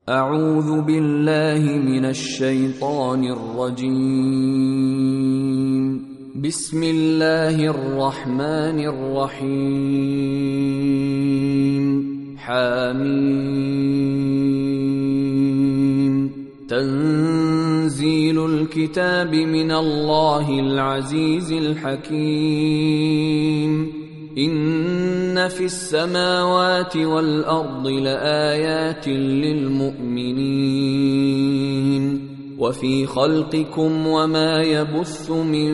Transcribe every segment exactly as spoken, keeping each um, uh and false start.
أعوذ بالله من الشيطان الرجيم. بسم الله الرحمن الرحيم. حميم. تنزيل الكتاب من الله العزيز الحكيم. إن في السماوات والأرض لآيات للمؤمنين وفي خلقكم وما يبث من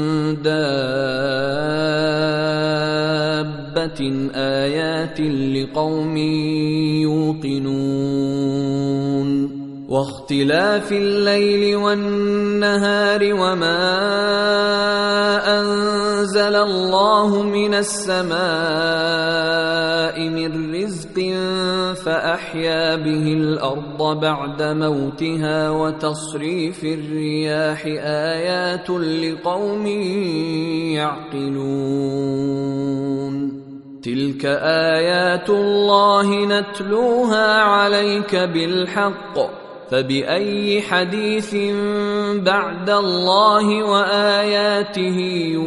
دابة آيات لقوم يوقنون واختلاف الليل والنهار وما أنزل الله من السماء من رزق فأحيا به الأرض بعد موتها وتصريف الرياح آيات لقوم يعقلون تلك آيات الله نتلوها عليك بالحق فبأي حديث بعد الله وآياته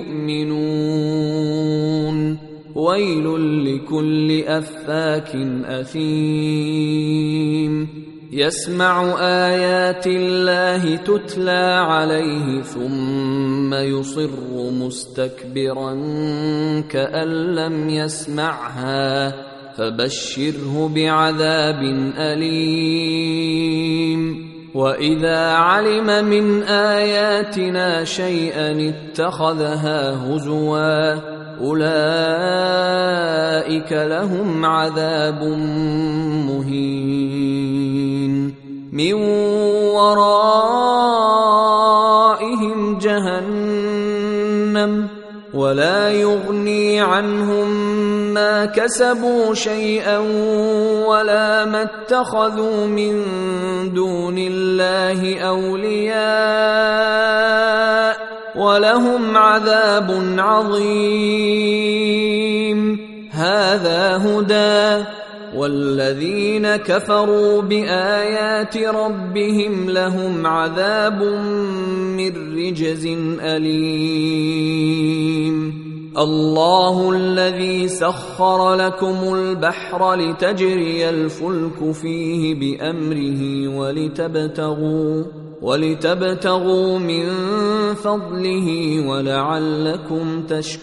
يؤمنون ويل لكل أفاك أثيم يسمع آيات الله تتلى عليه ثم يصر مستكبرا كأن لم يسمعها فبشره بعذاب أليم وإذا علم من آياتنا شيئا اتخذها هزوا أولئك لهم عذاب مهين من ورائهم جهنم ولا يغني عنهم ما كسبوا شيئا ولا ما اتخذوا من دون الله أولياء ولهم عذاب عظيم هذا هدى والذين كفروا بآيات ربهم لهم عذاب من رجز أليم الله الذي سخر لكم البحر لتجري الفلك فيه بأمره ولتبتغوا ولتبتغوا من فضله ولعلكم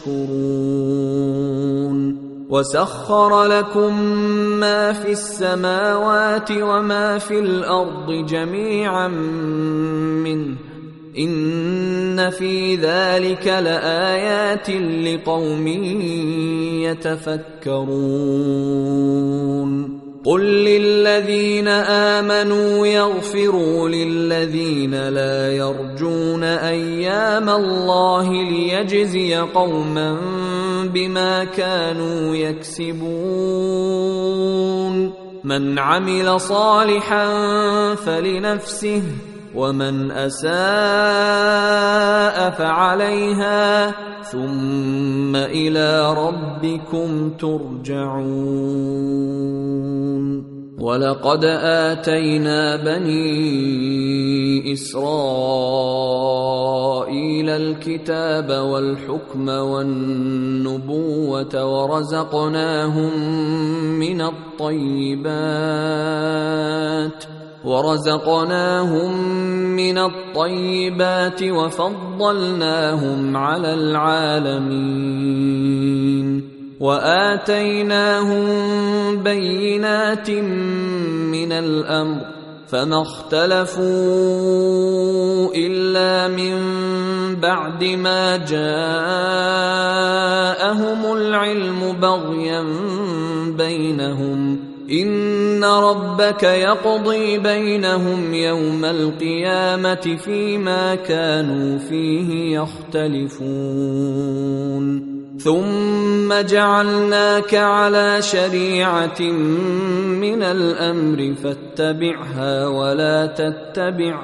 تشكرون وسخر لكم ما في السماوات وما في الأرض جميعا منه إن في ذلك لآيات لقوم يتفكرون قل للذين آمنوا يغفروا للذين لا يرجون أيام الله ليجزي قوما بما كانوا يكسبون من عمل صالحا فلنفسه ومن أساء فعليها ثم إلى ربكم ترجعون ولقد آتينا بني إسرائيل الكتاب والحكم والنبوة ورزقناهم من الطيبات ورزقناهم من الطيبات وفضلناهم على العالمين وآتيناهم بينات من الأمر فما اختلفوا إلا من بعد ما جاءهم العلم بغيا بينهم إن ربك يقضي بينهم يوم القيامة فيما كانوا فيه يختلفون ثم جعلناك على شريعة من الأمر فاتبعها ولا تتبع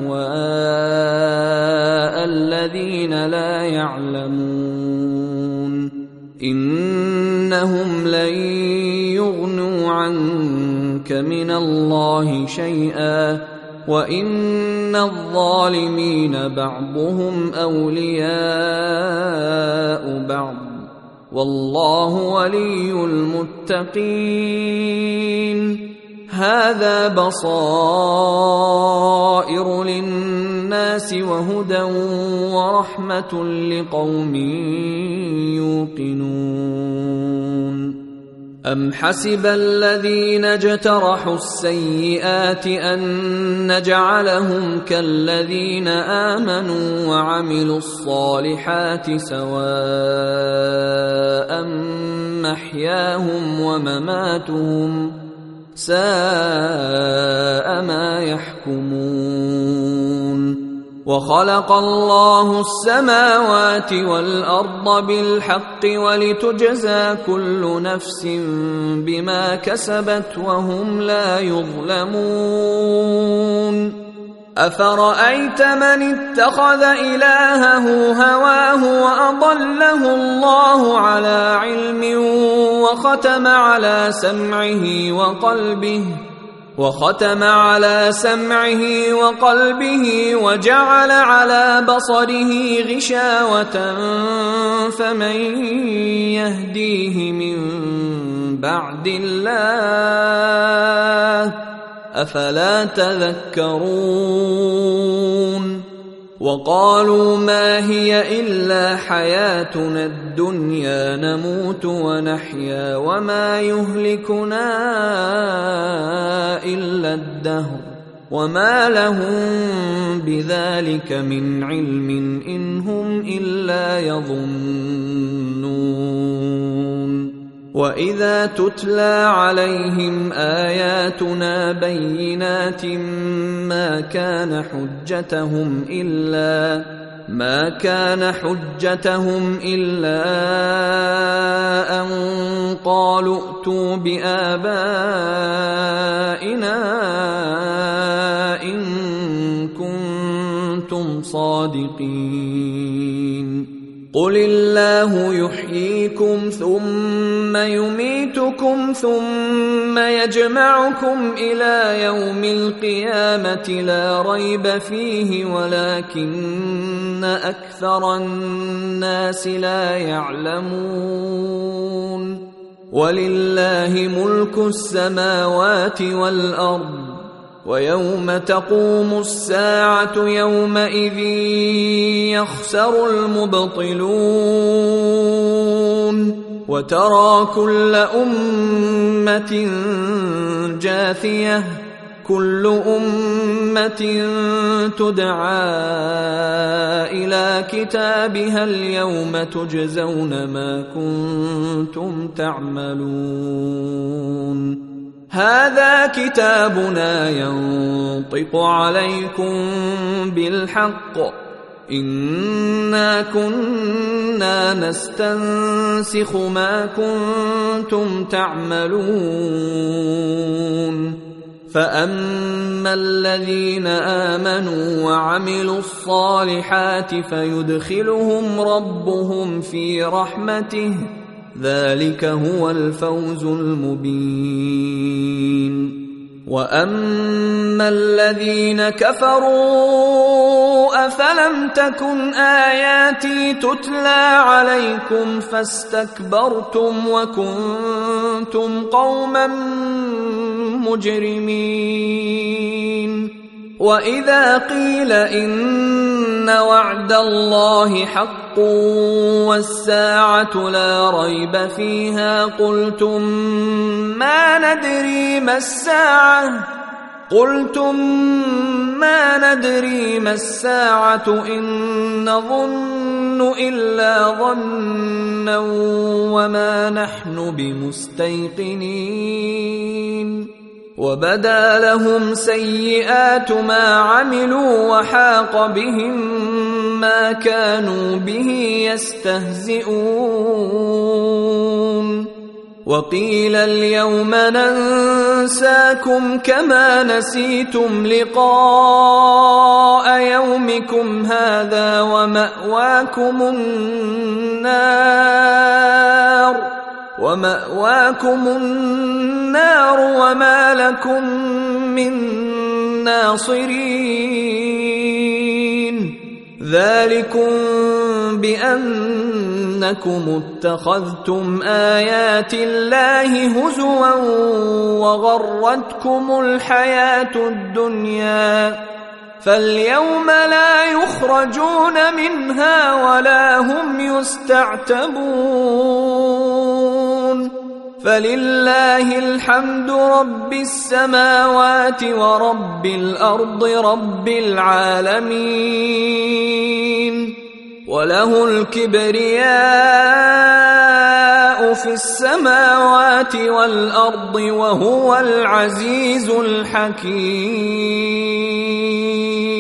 أهواء الذين لا يعلمون إنهم لن يغنوا عنك عنك من الله شيئا وإن الظالمين بعضهم أولياء بعض والله ولي المتقين. هذا بصائر للناس وهدى ورحمة لقوم يوقنون. أم حسب الذين اجترحوا السيئات أن نجعلهم كالذين آمنوا وعملوا الصالحات سواء محياهم ومماتهم ساء ما يحكمون. وخلق الله السماوات والأرض بالحق ولتجزى كل نفس بما كسبت وهم لا يظلمون. أفرأيت من اتخذ إلهه هواه وأضله الله على علم وختم على سمعه وقلبه وختم على سمعه وقلبه وجعل على بصره غشاوة فمن يهديه من بعد الله أفلا تذكرون. وقالوا ما هي إلا حياتنا الدنيا نموت ونحيا وما يهلكنا إلا الدهر وما لهم بذلك من علم إن هم إلا يظنون. وإذا تتلى عليهم آياتنا بينات ما كان حجتهم إلا ما كان حجتهم إلا أن قالوا ائتوا بآبائنا إن كنتم صادقين. قل الله يحييكم ثم يميتكم ثم يجمعكم إلى يوم القيامة لا ريب فيه ولكن أكثر الناس لا يعلمون. ولله ملك السماوات والأرض ويوم تقوم الساعة يومئذ يخسر المبطلون. وترى كل أمة جاثية كل أمة تدعى إلى كتابها اليوم تجزون ما كنتم تعملون. هذا كتابنا ينطق عليكم بالحق إنا كنا نستنسخ ما كنتم تعملون. فأما الذين آمنوا وعملوا الصالحات فيدخلهم ربهم في رحمته ذلك هو الفوز المبين. وأما الذين كفروا أفلم تكن آياتي تتلى عليكم فاستكبرتم وكنتم قوما مجرمين. وإذا قيل إن وعد الله حق والساعة لا ريب فيها قلتم ما ندري ما الساعة قلتم ما ندري ما الساعة إن نظن إلا ظنا وما نحن بمستيقنين. وبدا لهم سيئات ما عملوا وحاق بهم ما كانوا به يستهزئون. وقيل اليوم ننساكم كما نسيتم لقاء يومكم هذا ومأواكم النار ومأواكم النار وما لكم من ناصرين ذلكم بأنكم اتخذتم آيات الله هزوا وغرتكم الحياة الدنيا فاليوم لا يخرجون منها ولا هم يستعتبون فلله الحمد رب السماوات ورب الأرض رب العالمين وله الكبرياء في السماوات والأرض وهو العزيز الحكيم.